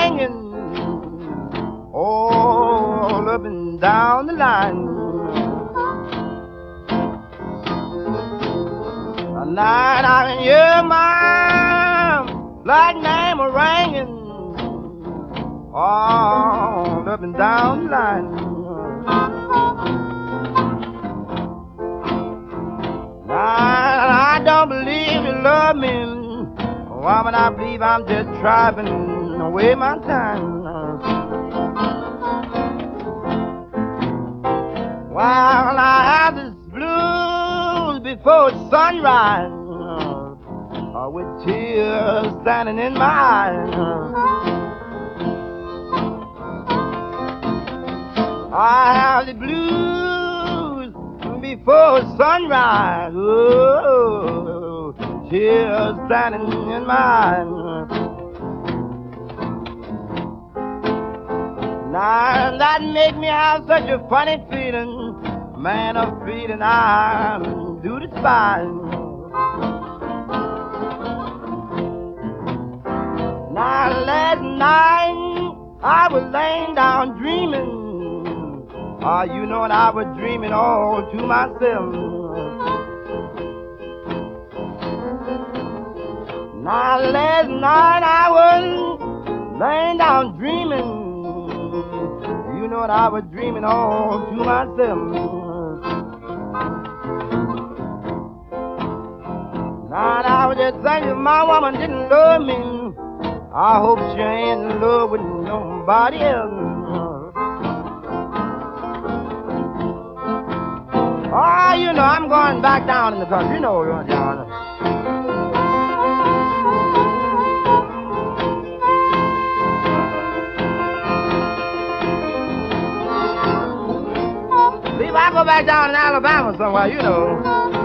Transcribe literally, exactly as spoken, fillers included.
ringing all up and down the line. At night I can hear my black name a ringing all up and down the line. I don't believe you love me, woman. I believe I'm just driving away my time. While I have this blues before sunrise, uh, with tears standing in my eyes. I have the blues before sunrise, oh, tears standing in my eyes. Now that make me have such a funny feeling, man, a feeling I do despise. Now last night I was laying down dreaming. Ah, uh, you know what, I was dreaming all to myself. Now last night I was laying down dreaming. You know what, I was dreaming all to myself. Now I was just thinking my woman didn't love me. I hope she ain't in love with nobody else. Oh, you know, I'm going back down in the country. You know, John. Leave, I go back down in Alabama somewhere, you know.